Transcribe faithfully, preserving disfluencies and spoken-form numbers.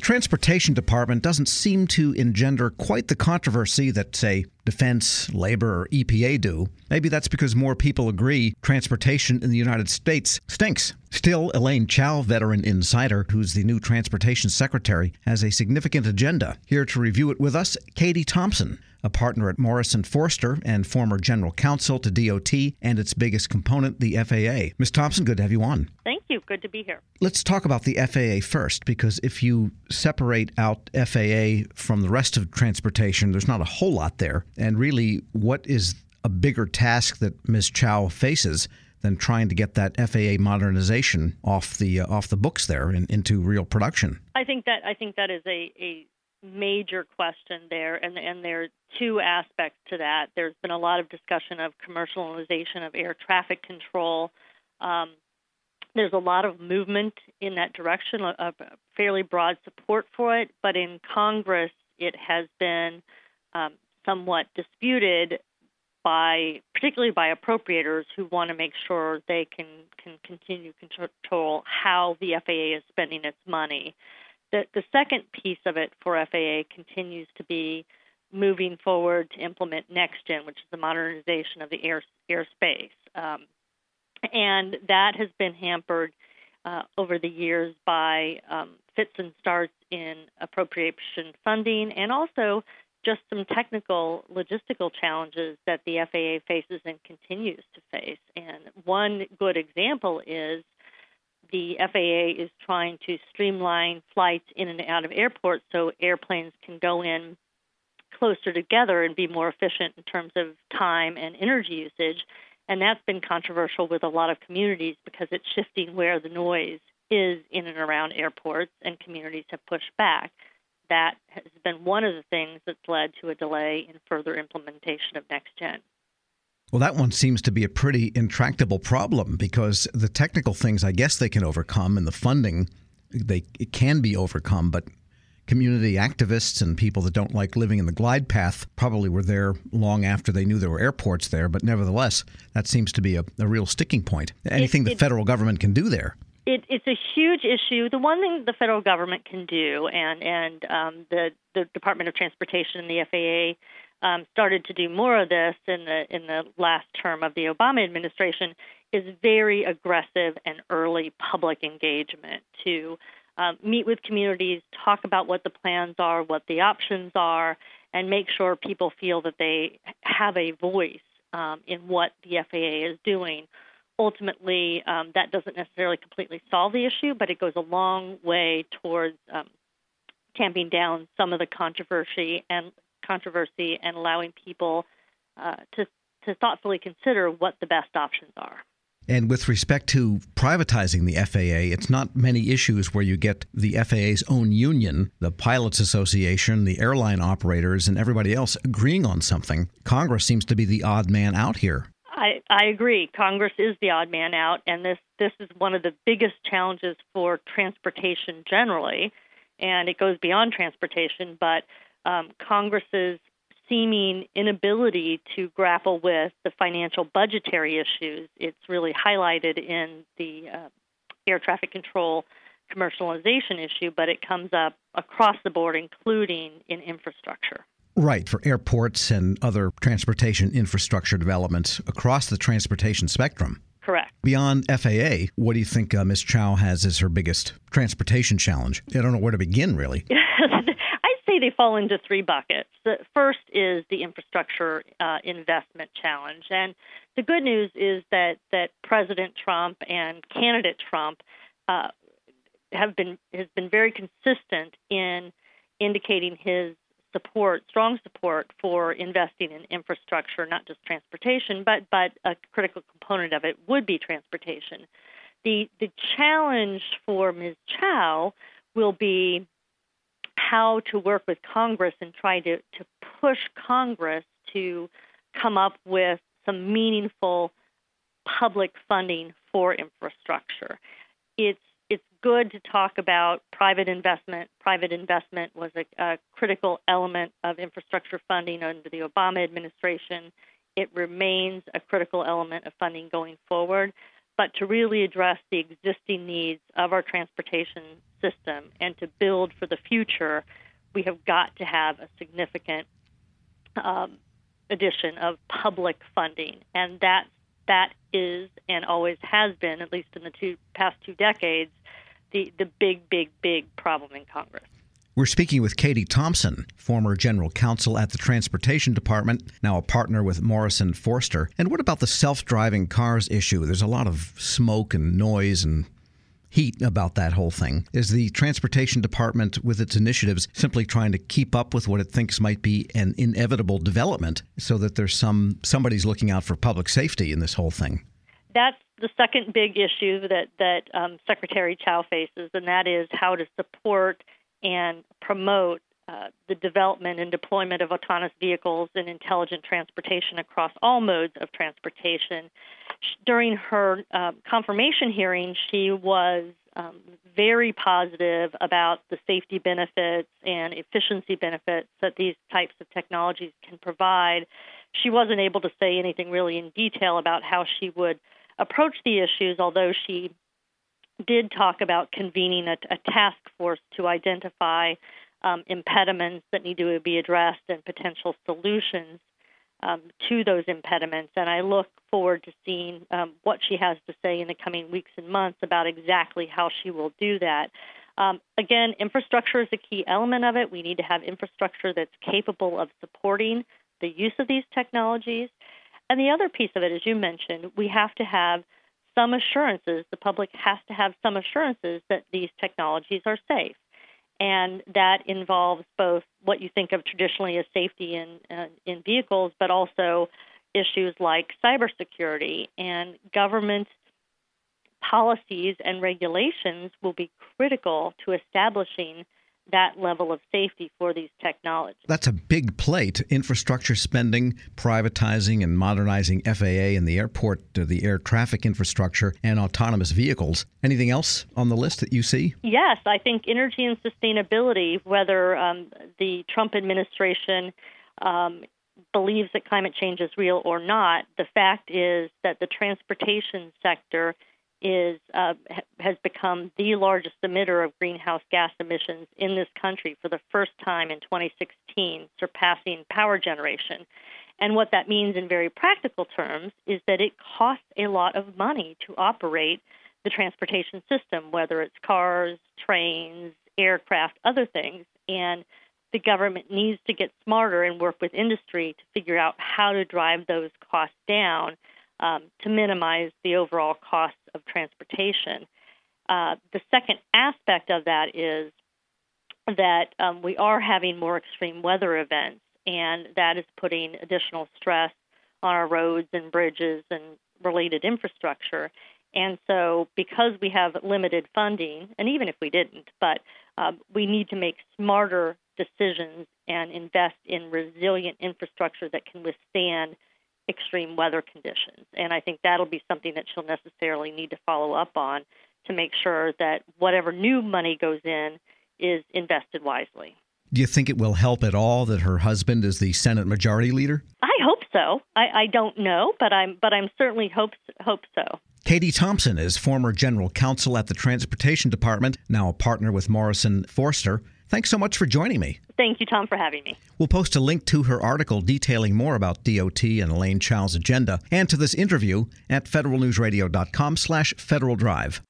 transportation department doesn't seem to engender quite the controversy that, say, Defense, Labor, or E P A do. Maybe that's because more people agree transportation in the United States stinks. Still, Elaine Chao, veteran insider, who's the new transportation secretary, has a significant agenda. Here to review it with us, Katie Thompson, a partner at Morrison Foerster and former general counsel to D O T and its biggest component, the F A A. Miz Thompson, good to have you on. Thank you. Good to be here. Let's talk about the F A A first, because if you separate out F A A from the rest of transportation, there's not a whole lot there. And really, what is a bigger task that Miz Chao faces than trying to get that F A A modernization off the uh, off the books there and into real production? I think that I think that is a, a major question there, and and there are two aspects to that. There's been a lot of discussion of commercialization of air traffic control. Um, there's a lot of movement in that direction, a, a fairly broad support for it, but in Congress it has been um, somewhat disputed by, particularly by appropriators who want to make sure they can, can continue to control how the F A A is spending its money. The, the second piece of it for F A A continues to be moving forward to implement NextGen, which is the modernization of the air airspace. Um, and that has been hampered uh, over the years by um, fits and starts in appropriation funding, and also just some technical logistical challenges that the F A A faces and continues to face. And one good example is the F A A is trying to streamline flights in and out of airports so airplanes can go in closer together and be more efficient in terms of time and energy usage. And that's been controversial with a lot of communities because it's shifting where the noise is in and around airports, and communities have pushed back. That has been one of the things that's led to a delay in further implementation of NextGen. Well, that one seems to be a pretty intractable problem, because the technical things, I guess they can overcome, and the funding, they it can be overcome, but community activists and people that don't like living in the glide path probably were there long after they knew there were airports there, but nevertheless, that seems to be a, a real sticking point. Anything it, the it, federal government can do there. It, it's a huge issue. The one thing the federal government can do, and, and um, the, the Department of Transportation and the F A A um, started to do more of this in the in the last term of the Obama administration, is very aggressive and early public engagement to um, meet with communities, talk about what the plans are, what the options are, and make sure people feel that they have a voice um, in what the F A A is doing. Ultimately, um, that doesn't necessarily completely solve the issue, but it goes a long way towards um, tamping down some of the controversy and controversy and allowing people uh, to to thoughtfully consider what the best options are. And with respect to privatizing the F A A, it's not many issues where you get the F A A's own union, the Pilots Association, the airline operators, and everybody else agreeing on something. Congress seems to be the odd man out here. I, I agree. Congress is the odd man out, and this, this is one of the biggest challenges for transportation generally, and it goes beyond transportation, but um, Congress's seeming inability to grapple with the financial budgetary issues, it's really highlighted in the uh, air traffic control commercialization issue, but it comes up across the board, including in infrastructure. Right, for airports and other transportation infrastructure developments across the transportation spectrum. Correct. Beyond F A A, what do you think uh, Miz Chao has as her biggest transportation challenge? I don't know where to begin, really. I'd say they fall into three buckets. The first is the infrastructure uh, investment challenge. And the good news is that, that President Trump and candidate Trump uh, have been has been very consistent in indicating his support, strong support for investing in infrastructure, not just transportation, but but a critical component of it would be transportation. The the challenge for Miz Chao will be how to work with Congress and try to, to push Congress to come up with some meaningful public funding for infrastructure. It's It's good to talk about private investment. Private investment was a, a critical element of infrastructure funding under the Obama administration. It remains a critical element of funding going forward. but to really address the existing needs of our transportation system and to build for the future, we have got to have a significant um, addition of public funding. And that, that is and always has been, at least in the two, past two decades, the, the big, big, big problem in Congress. We're speaking with Katie Thompson, former general counsel at the Transportation Department, now a partner with Morrison Foerster. And what about the self-driving cars issue? There's a lot of smoke and noise and heat about that whole thing. Is the Transportation Department, with its initiatives, simply trying to keep up with what it thinks might be an inevitable development so that there's some somebody's looking out for public safety in this whole thing? That's the second big issue that, that um, Secretary Chao faces, and that is how to support and promote uh, the development and deployment of autonomous vehicles and intelligent transportation across all modes of transportation. During her uh, confirmation hearing, she was um, very positive about the safety benefits and efficiency benefits that these types of technologies can provide. She wasn't able to say anything really in detail about how she would approach the issues, although she did talk about convening a, a task force to identify um, impediments that need to be addressed and potential solutions um, to those impediments. And I look forward to seeing um, what she has to say in the coming weeks and months about exactly how she will do that. Um, again, infrastructure is a key element of it. We need to have infrastructure that's capable of supporting the use of these technologies. And the other piece of it, as you mentioned, we have to have some assurances, the public has to have some assurances that these technologies are safe. And that involves both what you think of traditionally as safety in, uh, in vehicles, but also issues like cybersecurity. And government policies and regulations will be critical to establishing that level of safety for these technologies. That's a big plate. Infrastructure spending, privatizing and modernizing F A A and the airport, uh, the air traffic infrastructure, and autonomous vehicles. Anything else on the list that you see? Yes, I think energy and sustainability, whether um, the Trump administration um, believes that climate change is real or not, the fact is that the transportation sector is uh, has become the largest emitter of greenhouse gas emissions in this country for the first time in twenty sixteen, surpassing power generation. And what that means in very practical terms is that it costs a lot of money to operate the transportation system, whether it's cars, trains, aircraft, other things. And the government needs to get smarter and work with industry to figure out how to drive those costs down um, to minimize the overall cost of transportation. Uh, the second aspect of that is that um, we are having more extreme weather events, and that is putting additional stress on our roads and bridges and related infrastructure. And so because we have limited funding, and even if we didn't, but uh, we need to make smarter decisions and invest in resilient infrastructure that can withstand extreme weather conditions. And I think that'll be something that she'll necessarily need to follow up on to make sure that whatever new money goes in is invested wisely. Do you think it will help at all that her husband is the Senate Majority Leader? I hope so. I, I don't know, but I'm but I'm certainly hope hope so. Katie Thompson is former general counsel at the Transportation Department, now a partner with Morrison Foerster. Thanks so much for joining me. Thank you, Tom, for having me. We'll post a link to her article detailing more about D O T and Elaine Chao's agenda and to this interview at federal news radio dot com slash Federal Drive.